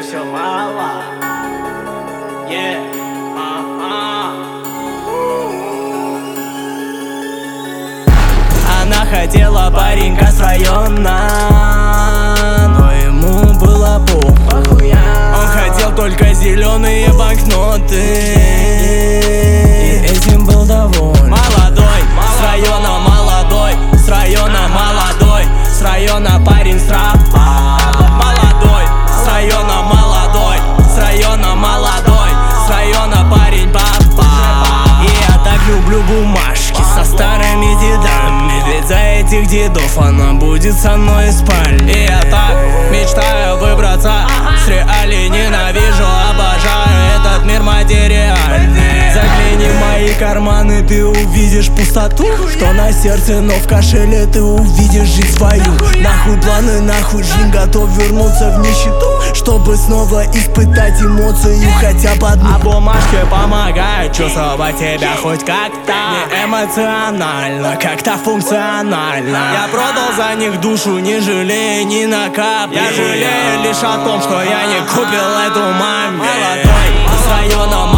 все мало. Она хотела паренька с района, но ему было похуя. Он хотел только зеленые банкноты, и этим был доволен. Молодой, с района молодой, с района молодой, с района парень с рапа. Молодой, с района молодой, с района молодой, с района парень папа. И я так люблю бумажки со старыми дедами, ведь за этих дедов она будет со мной в спальне. И я так мечтаю выбраться с реалий, ненавижу, обожаю этот мир материальный. Загляни в мои карманы, ты увидишь пустоту, что на сердце, но в кошеле ты увидишь жизнь свою. Нахуй планы, нахуй жизнь, готов вернуться в нищету, чтобы снова испытать эмоцию хотя бы одну. А бумажки помогают чувствовать себя хоть как-то, не эмоционально, как-то функционально. Я продал за них душу, не жалея ни на капли. Я жалею лишь о том, что я не купил эту маме. Молодой, с района